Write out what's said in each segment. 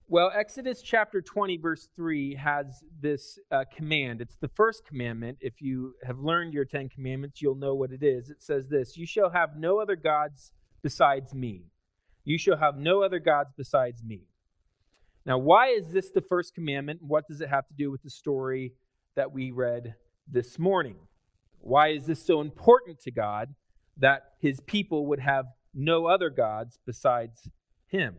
Well, Exodus chapter 20, verse 3 has this command. It's the first commandment. If you have learned your 10 commandments, you'll know what it is. It says this: "You shall have no other gods besides me. You shall have no other gods besides me." Now, why is this the first commandment? What does it have to do with the story that we read this morning? Why is this so important to God that his people would have no other gods besides him?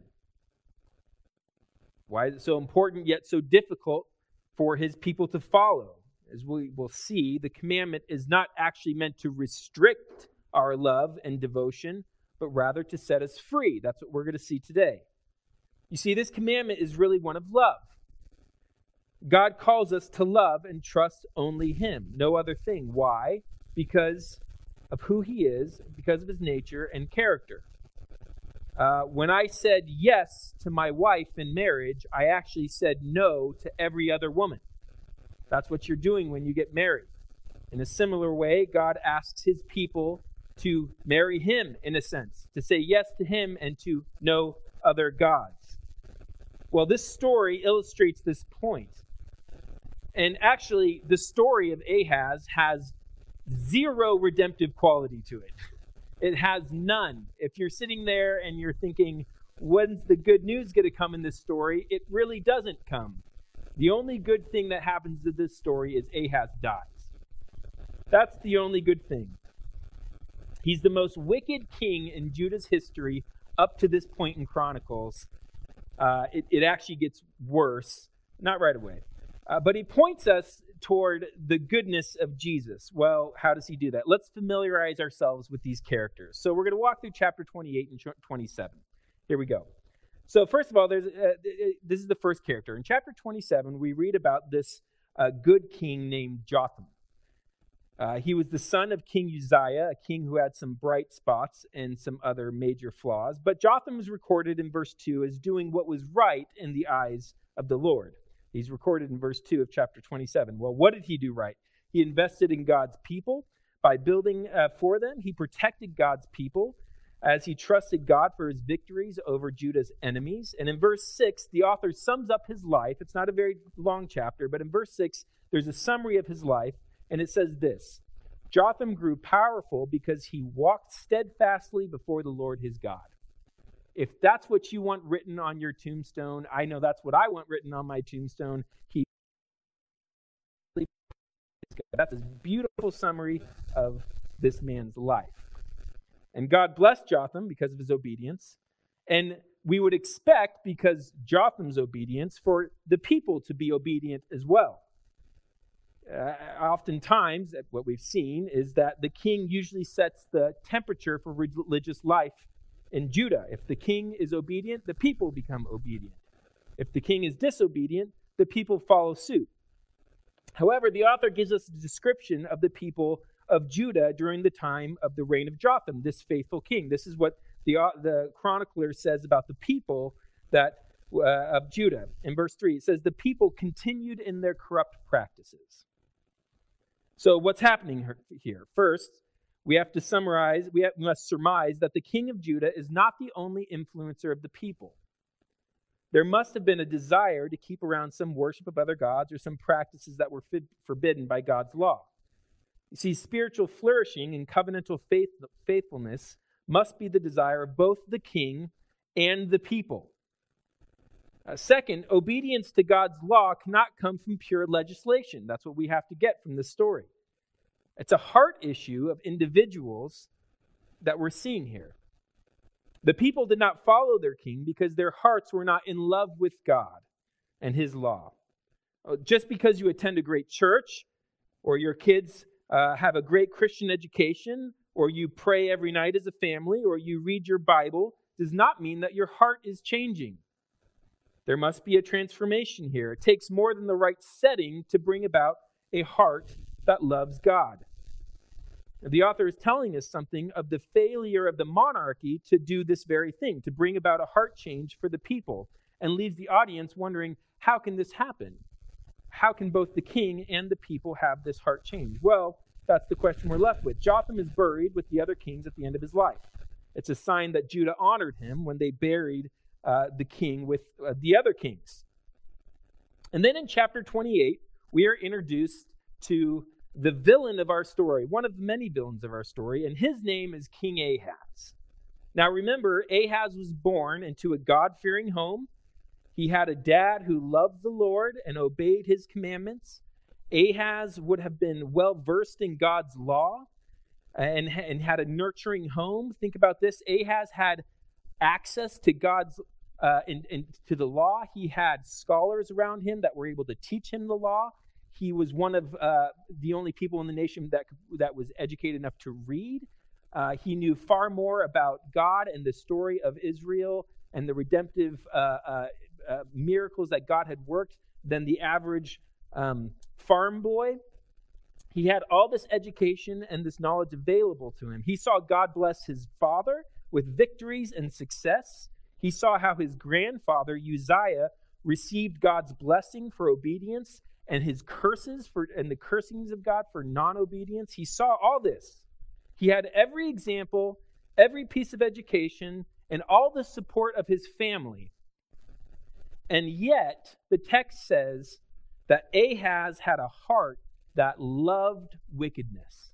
Why is it so important yet so difficult for his people to follow? As we will see, the commandment is not actually meant to restrict our love and devotion, but rather to set us free. That's what we're going to see today. You see, this commandment is really one of love. God calls us to love and trust only him, no other thing. Why? Because of who he is, because of his nature and character. When I said yes to my wife in marriage, I actually said no to every other woman. That's what you're doing when you get married. In a similar way, God asks his people to marry him, in a sense, to say yes to him and to no other gods. Well, this story illustrates this point. And actually, the story of Ahaz has zero redemptive quality to it. It has none. If you're sitting there and you're thinking, when's the good news going to come in this story? It really doesn't come. The only good thing that happens to this story is Ahaz dies. That's the only good thing. He's the most wicked king in Judah's history up to this point in Chronicles. It actually gets worse, not right away. But he points us toward the goodness of Jesus. Well, how does he do that? Let's familiarize ourselves with these characters. So we're going to walk through chapter 28 and 27. Here we go. So first of all, this is the first character. In chapter 27, we read about this good king named Jotham. He was the son of King Uzziah, a king who had some bright spots and some other major flaws. But Jotham is recorded in verse 2 as doing what was right in the eyes of the Lord. He's recorded in verse 2 of chapter 27. Well, what did he do right? He invested in God's people by building for them. He protected God's people as he trusted God for his victories over Judah's enemies. And in verse 6, the author sums up his life. It's not a very long chapter, but in verse 6, there's a summary of his life. And it says this: Jotham grew powerful because he walked steadfastly before the Lord his God. If that's what you want written on your tombstone, I know that's what I want written on my tombstone. That's a beautiful summary of this man's life. And God blessed Jotham because of his obedience. And we would expect, because Jotham's obedience, for the people to be obedient as well. Oftentimes, what we've seen is that the king usually sets the temperature for religious life in Judah. If the king is obedient, the people become obedient. If the king is disobedient, the people follow suit. However, the author gives us a description of the people of Judah during the time of the reign of Jotham, this faithful king. This is what the chronicler says about the people of Judah. In verse 3, it says, "The people continued in their corrupt practices." So what's happening here? First, we must surmise that the king of Judah is not the only influencer of the people. There must have been a desire to keep around some worship of other gods or some practices that were forbidden by God's law. You see, spiritual flourishing and covenantal faithfulness must be the desire of both the king and the people. Second, obedience to God's law cannot come from pure legislation. That's what we have to get from this story. It's a heart issue of individuals that we're seeing here. The people did not follow their king because their hearts were not in love with God and his law. Just because you attend a great church, or your kids have a great Christian education, or you pray every night as a family, or you read your Bible, does not mean that your heart is changing. There must be a transformation here. It takes more than the right setting to bring about a heart that loves God. The author is telling us something of the failure of the monarchy to do this very thing, to bring about a heart change for the people, and leaves the audience wondering, how can this happen? How can both the king and the people have this heart change? Well, that's the question we're left with. Jotham is buried with the other kings at the end of his life. It's a sign that Judah honored him when they buried the king with the other kings. And then in chapter 28, we are introduced to the villain of our story, one of the many villains of our story, and his name is King Ahaz. Now remember, Ahaz was born into a God-fearing home. He had a dad who loved the Lord and obeyed his commandments. Ahaz would have been well-versed in God's law and had a nurturing home. Think about this. Ahaz had access to God's to the law. He had scholars around him that were able to teach him the law. He was one of the only people in the nation that was educated enough to read. He knew far more about God and the story of Israel and the redemptive miracles that God had worked than the average farm boy. He had all this education and this knowledge available to him. He saw God bless his father with victories and success. He saw how his grandfather, Uzziah, received God's blessing for obedience and his curses and the cursings of God for non-obedience. He saw all this. He had every example, every piece of education, and all the support of his family. And yet, the text says that Ahaz had a heart that loved wickedness.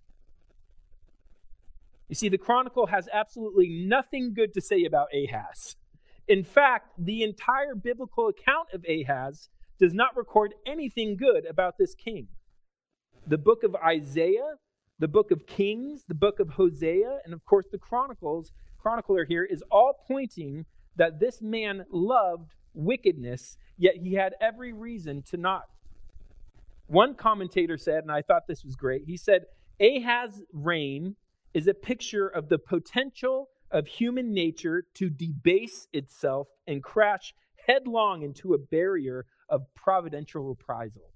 You see, the Chronicle has absolutely nothing good to say about Ahaz. In fact, the entire biblical account of Ahaz does not record anything good about this king. The book of Isaiah, the book of Kings, the book of Hosea, and of course the chronicler here is all pointing that this man loved wickedness, yet he had every reason to not. One commentator said, and I thought this was great, he said, Ahaz's reign is a picture of the potential of human nature to debase itself and crash headlong into a barrier of providential reprisal.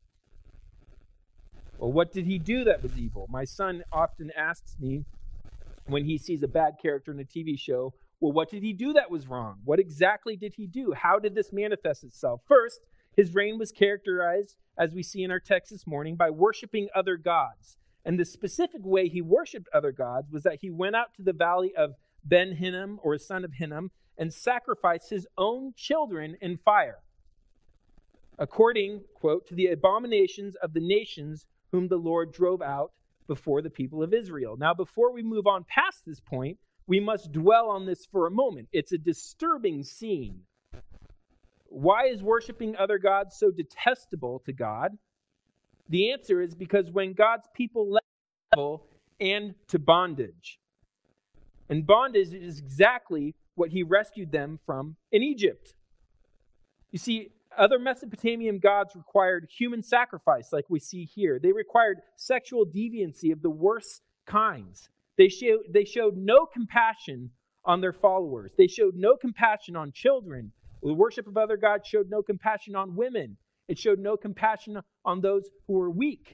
Well, what did he do that was evil? My son often asks me when he sees a bad character in a TV show, well, what did he do that was wrong? What exactly did he do? How did this manifest itself? First, his reign was characterized, as we see in our text this morning, by worshiping other gods. And the specific way he worshiped other gods was that he went out to the valley of Ben-Hinnom, or son of Hinnom, and sacrificed his own children in fire, according, quote, to the abominations of the nations whom the Lord drove out before the people of Israel. Now, before we move on past this point, we must dwell on this for a moment. It's a disturbing scene. Why is worshiping other gods so detestable to God? The answer is because when God's people left evil and to bondage. And bondage is exactly what he rescued them from in Egypt. You see, other Mesopotamian gods required human sacrifice, like we see here. They required sexual deviancy of the worst kinds. They showed no compassion on their followers. They showed no compassion on children. The worship of other gods showed no compassion on women. It showed no compassion on those who were weak.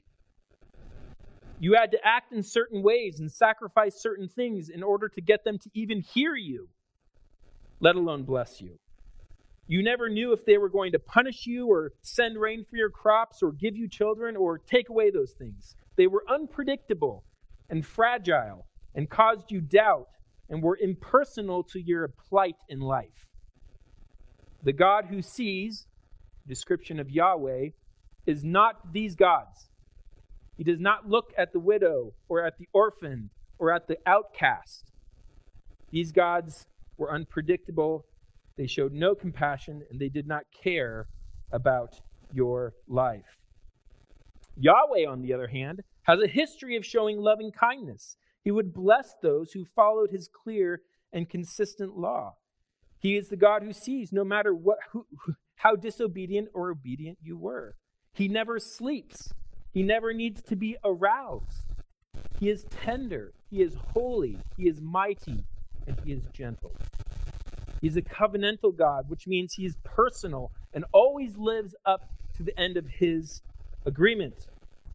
You had to act in certain ways and sacrifice certain things in order to get them to even hear you, let alone bless you. You never knew if they were going to punish you or send rain for your crops or give you children or take away those things. They were unpredictable and fragile and caused you doubt and were impersonal to your plight in life. The God who sees, description of Yahweh, is not these gods. He does not look at the widow or at the orphan or at the outcast. These gods were unpredictable. They showed no compassion, and they did not care about your life. Yahweh, on the other hand, has a history of showing loving kindness. He would bless those who followed his clear and consistent law. He is the God who sees no matter how disobedient or obedient you were. He never sleeps. He never needs to be aroused. He is tender. He is holy. He is mighty. And he is gentle. He's a covenantal God, which means he is personal and always lives up to the end of his agreement.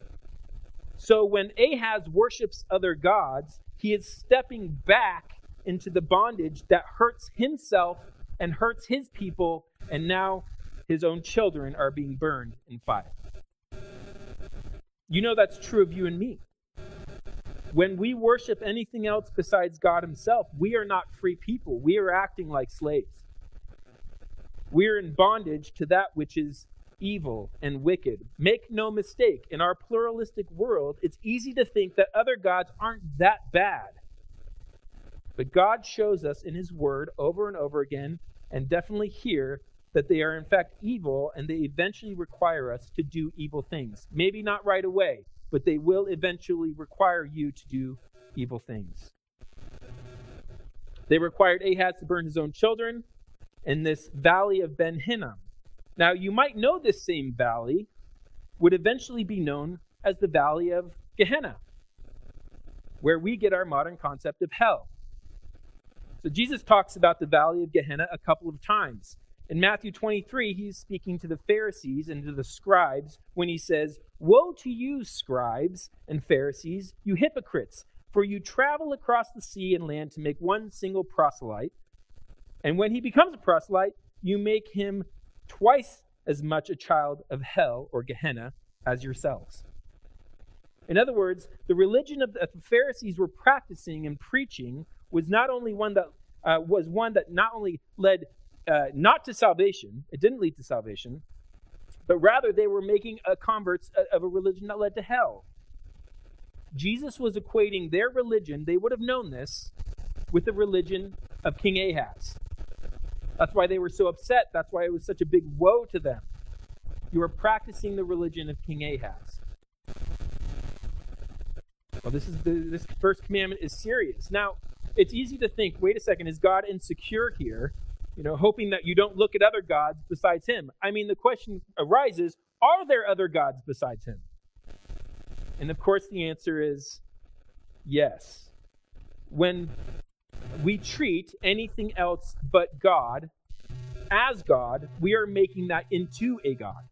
So when Ahaz worships other gods, he is stepping back into the bondage that hurts himself and hurts his people, and now his own children are being burned in fire. You know that's true of you and me. When we worship anything else besides God himself, we are not free people. We are acting like slaves. We are in bondage to that which is evil and wicked. Make no mistake, in our pluralistic world, it's easy to think that other gods aren't that bad. But God shows us in his word over and over again, and definitely here, that they are in fact evil, and they eventually require us to do evil things. Maybe not right away, but they will eventually require you to do evil things. They required Ahaz to burn his own children in this valley of Ben Hinnom. Now, you might know this same valley would eventually be known as the Valley of Gehenna, where we get our modern concept of hell. So Jesus talks about the Valley of Gehenna a couple of times. In Matthew 23, he's speaking to the Pharisees and to the scribes when he says, "Woe to you, scribes and Pharisees, you hypocrites, for you travel across the sea and land to make one single proselyte. And when he becomes a proselyte, you make him twice as much a child of hell or Gehenna as yourselves." In other words, the religion of the Pharisees were practicing and preaching was one that not only led not to salvation, it didn't lead to salvation, but rather they were making converts of a religion that led to hell. Jesus was equating their religion, they would have known this, with the religion of King Ahaz. That's why they were so upset. That's why it was such a big woe to them. You are practicing the religion of King Ahaz. Well, this first commandment is serious. Now, it's easy to think, wait a second, is God insecure here? Hoping that you don't look at other gods besides him. I mean, the question arises, are there other gods besides him? And of course, the answer is yes. When we treat anything else but God as God, we are making that into a God.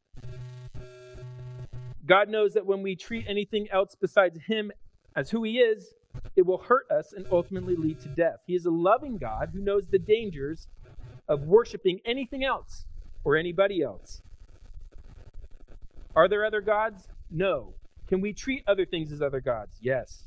God knows that when we treat anything else besides him as who he is, it will hurt us and ultimately lead to death. He is a loving God who knows the dangers of worshiping anything else or anybody else. Are there other gods? No. Can we treat other things as other gods? Yes.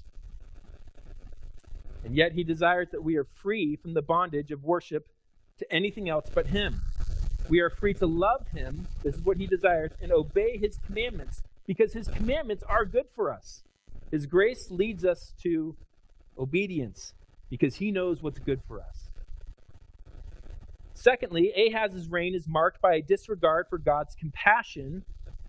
And yet he desires that we are free from the bondage of worship to anything else but him. We are free to love him, this is what he desires, and obey his commandments, because his commandments are good for us. His grace leads us to obedience, because he knows what's good for us. Secondly, Ahaz's reign is marked by a disregard for God's compassion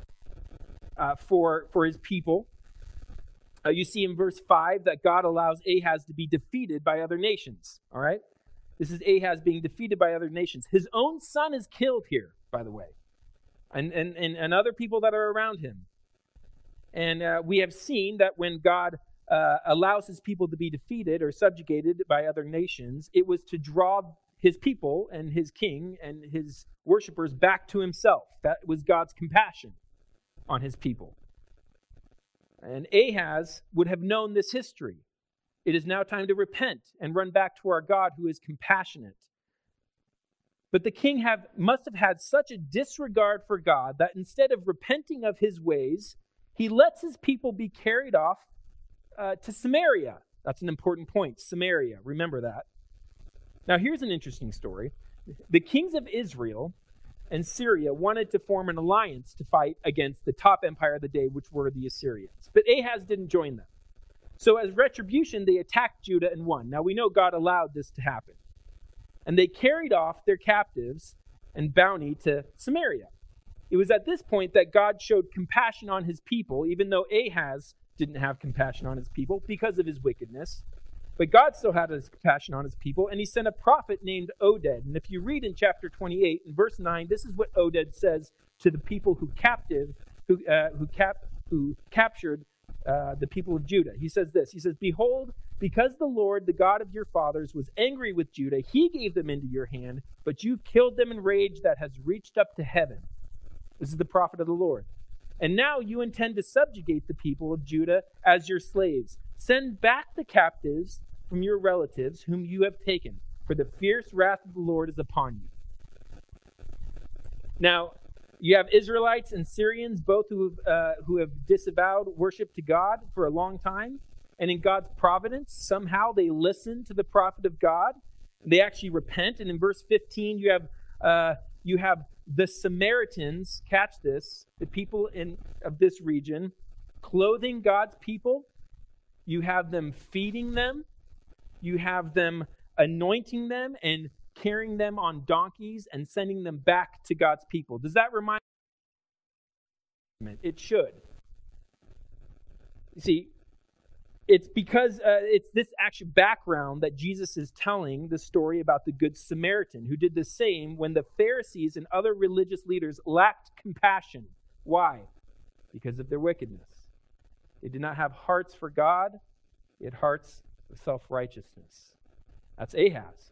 for his people. You see in verse 5 that God allows Ahaz to be defeated by other nations. All right? This is Ahaz being defeated by other nations. His own son is killed here, by the way, and other people that are around him. And we have seen that when God allows his people to be defeated or subjugated by other nations, it was to draw his people and his king and his worshipers back to himself. That was God's compassion on his people. And Ahaz would have known this history. It is now time to repent and run back to our God who is compassionate. But the king must have had such a disregard for God that instead of repenting of his ways, he lets his people be carried off to Samaria. That's an important point, Samaria. Remember that. Now, here's an interesting story. The kings of Israel and Syria wanted to form an alliance to fight against the top empire of the day, which were the Assyrians. But Ahaz didn't join them. So as retribution, they attacked Judah and won. Now, we know God allowed this to happen. And they carried off their captives and bounty to Samaria. It was at this point that God showed compassion on his people, even though Ahaz didn't have compassion on his people because of his wickedness. But God still had his compassion on his people, and he sent a prophet named Oded. And if you read in chapter 28, in verse 9, this is what Oded says to the people who captured the people of Judah. He says this. He says, "Behold, because the Lord, the God of your fathers, was angry with Judah, he gave them into your hand, but you've killed them in rage that has reached up to heaven." This is the prophet of the Lord. "And now you intend to subjugate the people of Judah as your slaves. Send back the captives from your relatives whom you have taken, for the fierce wrath of the Lord is upon you." Now, you have Israelites and Syrians, both who have disavowed worship to God for a long time. And in God's providence, somehow they listen to the prophet of God. They actually repent. And in verse 15, you have you have the Samaritans, catch this, the people of this region, clothing God's people. You have them feeding them. You have them anointing them and carrying them on donkeys and sending them back to God's people. Does that remind you? It should. You see, it's because it's this actual background that Jesus is telling the story about the Good Samaritan, who did the same when the Pharisees and other religious leaders lacked compassion. Why? Because of their wickedness. They did not have hearts for God. They had hearts of self-righteousness. That's Ahaz.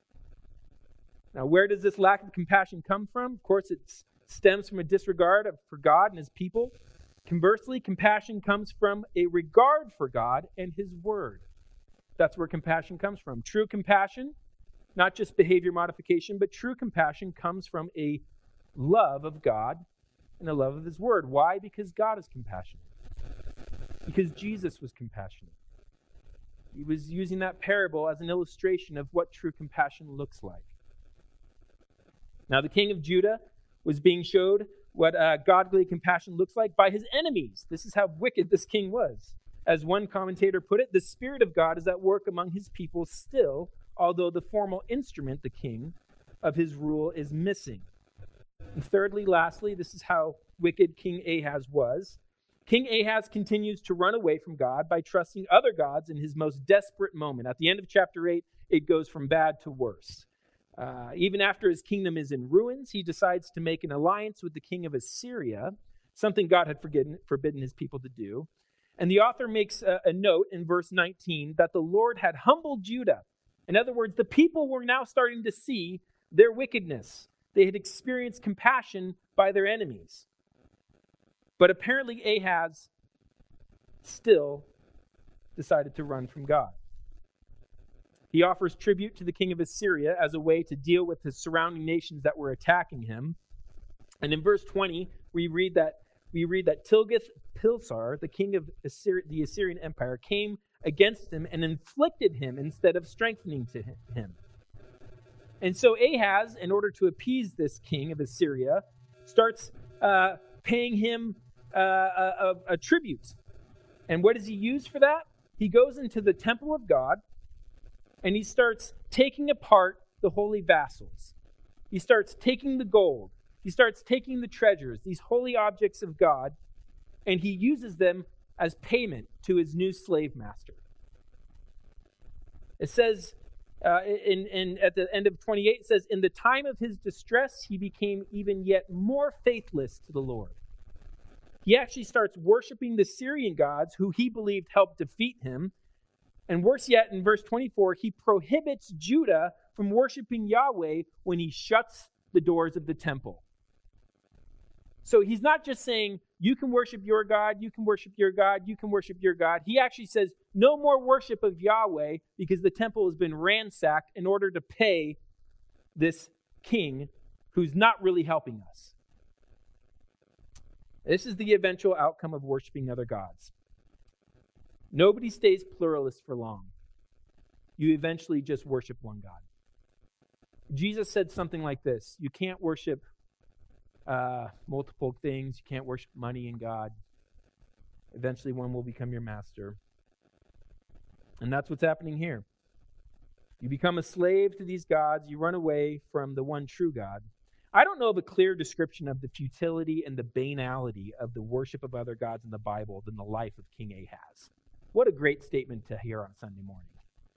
Now, where does this lack of compassion come from? Of course, it stems from a disregard for God and his people. Conversely, compassion comes from a regard for God and his word. That's where compassion comes from. True compassion, not just behavior modification, but true compassion comes from a love of God and a love of his word. Why? Because God is compassionate. Because Jesus was compassionate. He was using that parable as an illustration of what true compassion looks like. Now, the king of Judah was being showed what godly compassion looks like by his enemies. This is how wicked this king was. As one commentator put it, the Spirit of God is at work among his people still, although the formal instrument, the king, of his rule is missing. And thirdly, lastly, this is how wicked King Ahaz was. King Ahaz continues to run away from God by trusting other gods in his most desperate moment. At the end of chapter 8, it goes from bad to worse. Even after his kingdom is in ruins, he decides to make an alliance with the king of Assyria, something God had forbidden his people to do. And the author makes a note in verse 19 that the Lord had humbled Judah. In other words, the people were now starting to see their wickedness. They had experienced compassion by their enemies. But apparently Ahaz still decided to run from God. He offers tribute to the king of Assyria as a way to deal with the surrounding nations that were attacking him. And in verse 20, we read that Tiglath-Pileser, the king of the Assyrian Empire, came against him and inflicted him instead of strengthening to him. And so Ahaz, in order to appease this king of Assyria, starts paying him a tribute. And what does he use for that? He goes into the temple of God and he starts taking apart the holy vassals. He starts taking the gold. He starts taking the treasures, these holy objects of God, and he uses them as payment to his new slave master. It says at the end of 28, it says, in the time of his distress, he became even yet more faithless to the Lord. He actually starts worshiping the Syrian gods who he believed helped defeat him. And worse yet, in verse 24, he prohibits Judah from worshiping Yahweh when he shuts the doors of the temple. So he's not just saying, you can worship your God, you can worship your God, you can worship your God. He actually says, no more worship of Yahweh because the temple has been ransacked in order to pay this king who's not really helping us. This is the eventual outcome of worshiping other gods. Nobody stays pluralist for long. You eventually just worship one God. Jesus said something like this: you can't worship multiple things. You can't worship money and God. Eventually one will become your master. And that's what's happening here. You become a slave to these gods. You run away from the one true God. I don't know of a clearer description of the futility and the banality of the worship of other gods in the Bible than the life of King Ahaz. What a great statement to hear on Sunday morning.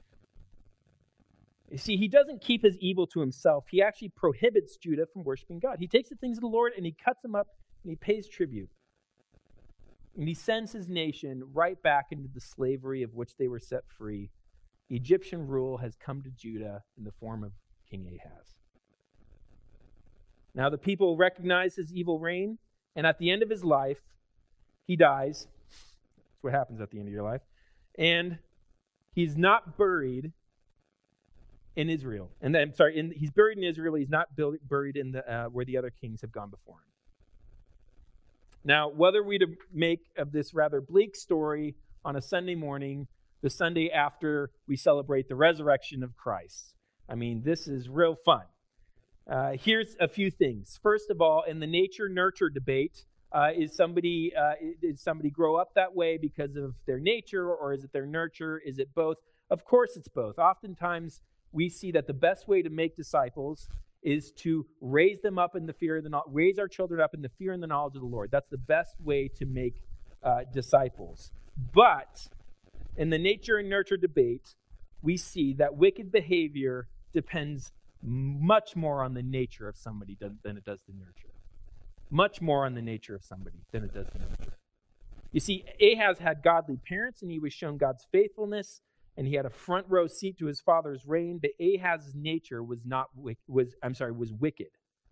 You see, he doesn't keep his evil to himself. He actually prohibits Judah from worshiping God. He takes the things of the Lord and he cuts them up and he pays tribute. And he sends his nation right back into the slavery of which they were set free. Egyptian rule has come to Judah in the form of King Ahaz. Now the people recognize his evil reign, and at the end of his life, he dies. That's what happens at the end of your life. And he's not buried in Israel. He's buried in Israel. He's not buried in where the other kings have gone before him. Now, whether we to make of this rather bleak story on a Sunday morning, the Sunday after we celebrate the resurrection of Christ. I mean, this is real fun. Here's a few things. First of all, in the nature-nurture debate, is somebody grow up that way because of their nature, or is it their nurture? Is it both? Of course it's both. Oftentimes, we see that the best way to make disciples is to raise them up in the fear of raise our children up in the fear and the knowledge of the Lord. That's the best way to make disciples. But in the nature and nurture debate, we see that wicked behavior depends much more on the nature of somebody than it does the nurture. Much more on the nature of somebody than it does the nurture. You see, Ahaz had godly parents, and he was shown God's faithfulness, and he had a front row seat to his father's reign. But Ahaz's nature was wicked.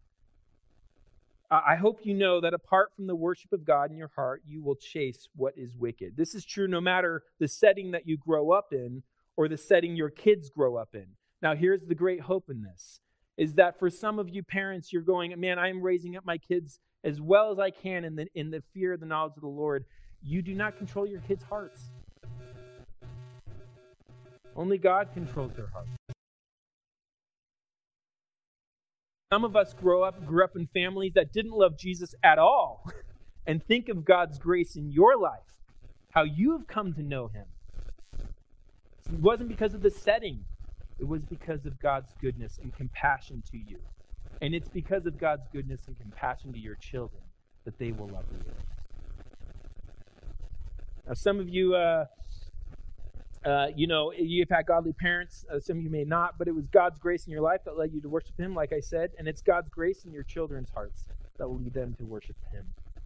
I hope you know that apart from the worship of God in your heart, you will chase what is wicked. This is true no matter the setting that you grow up in or the setting your kids grow up in. Now, here's the great hope in this, is that for some of you parents, you're going, man, I'm raising up my kids as well as I can in the fear of the knowledge of the Lord. You do not control your kids' hearts. Only God controls their hearts. Some of us grew up in families that didn't love Jesus at all. And think of God's grace in your life, how you have come to know him. It wasn't because of the setting. It was because of God's goodness and compassion to you. And it's because of God's goodness and compassion to your children that they will love you. Now, some of you, you've had godly parents. Some of you may not, but it was God's grace in your life that led you to worship him, like I said. And it's God's grace in your children's hearts that will lead them to worship him.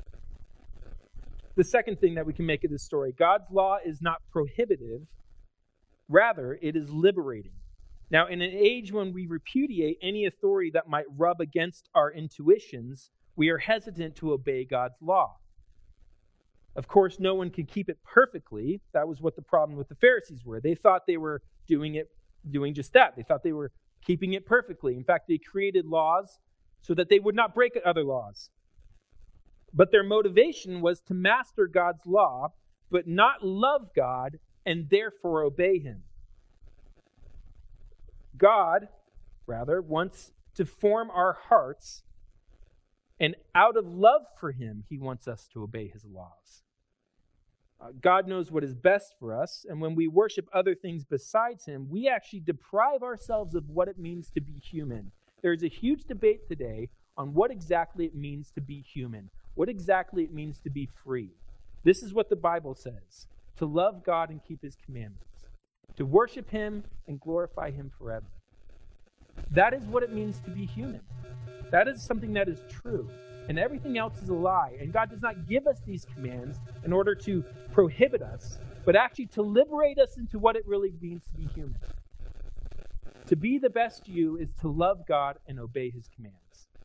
The second thing that we can make of this story, God's law is not prohibitive. Rather, it is liberating. Now, in an age when we repudiate any authority that might rub against our intuitions, we are hesitant to obey God's law. Of course, no one can keep it perfectly. That was what the problem with the Pharisees were. They thought they were doing just that. They thought they were keeping it perfectly. In fact, they created laws so that they would not break other laws. But their motivation was to master God's law, but not love God and therefore obey him. God, rather, wants to form our hearts, and out of love for him, he wants us to obey his laws. God knows what is best for us, and when we worship other things besides him, we actually deprive ourselves of what it means to be human. There's a huge debate today on what exactly it means to be human, what exactly it means to be free. This is what the Bible says: to love God and keep his commandments, to worship him and glorify him forever. That is what it means to be human. That is something that is true. And everything else is a lie. And God does not give us these commands in order to prohibit us, but actually to liberate us into what it really means to be human. To be the best you is to love God and obey his commands.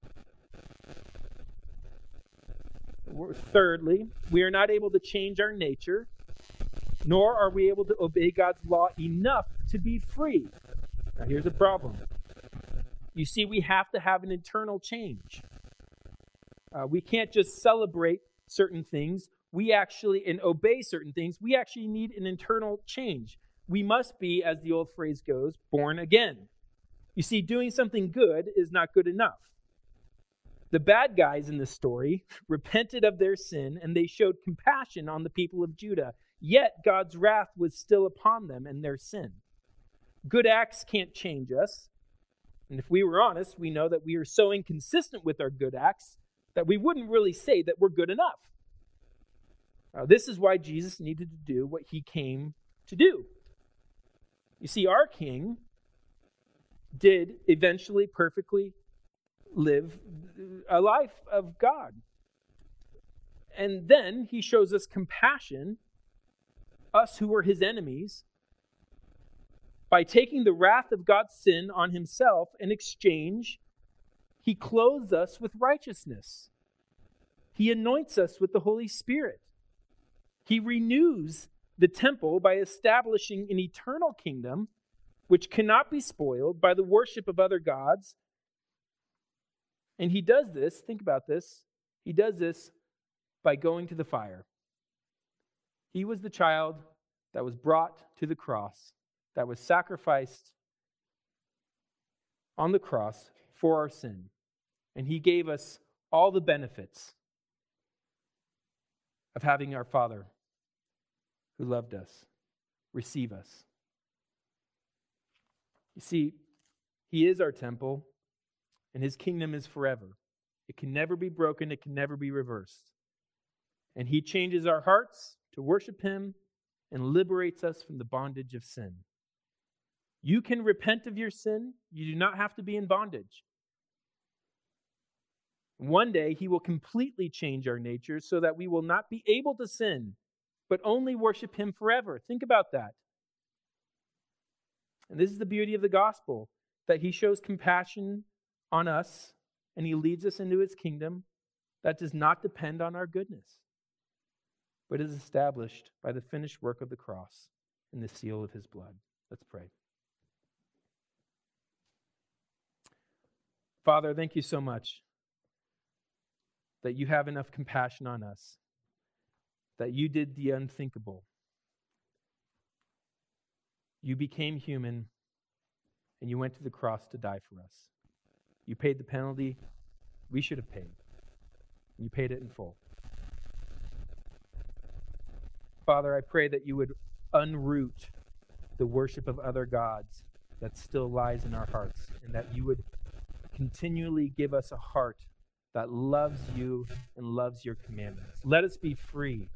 Thirdly, we are not able to change our nature, nor are we able to obey God's law enough to be free. Now, here's a problem. You see, we have to have an internal change. We can't just celebrate certain things. And obey certain things. We actually need an internal change. We must be, as the old phrase goes, born again. You see, doing something good is not good enough. The bad guys in this story repented of their sin, and they showed compassion on the people of Judah. Yet God's wrath was still upon them and their sin. Good acts can't change us. And if we were honest, we know that we are so inconsistent with our good acts that we wouldn't really say that we're good enough. This is why Jesus needed to do what he came to do. You see, our King did eventually perfectly live a life of God. And then he shows us compassion, us who were his enemies, by taking the wrath of God's sin on himself. In exchange, he clothes us with righteousness. He anoints us with the Holy Spirit. He renews the temple by establishing an eternal kingdom which cannot be spoiled by the worship of other gods. And he does this, think about this, he does this by going to the fire. He was the child that was brought to the cross, that was sacrificed on the cross for our sin. And he gave us all the benefits of having our Father who loved us receive us. You see, he is our temple, and his kingdom is forever. It can never be broken. It can never be reversed. And he changes our hearts to worship him and liberates us from the bondage of sin. You can repent of your sin. You do not have to be in bondage. One day, he will completely change our nature so that we will not be able to sin, but only worship him forever. Think about that. And this is the beauty of the gospel, that he shows compassion on us and he leads us into his kingdom that does not depend on our goodness, but is established by the finished work of the cross and the seal of his blood. Let's pray. Father, thank you so much that you have enough compassion on us, that you did the unthinkable. You became human, and you went to the cross to die for us. You paid the penalty we should have paid. You paid it in full. Father, I pray that you would unroot the worship of other gods that still lies in our hearts, and that you would continually give us a heart that loves you and loves your commandments. Let us be free.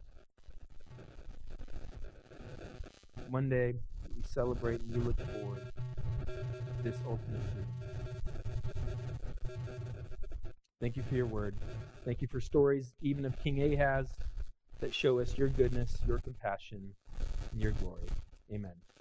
One day, we celebrate and we look forward to this ultimate truth. Thank you for your word. Thank you for stories, even of King Ahaz, that show us your goodness, your compassion, and your glory. Amen.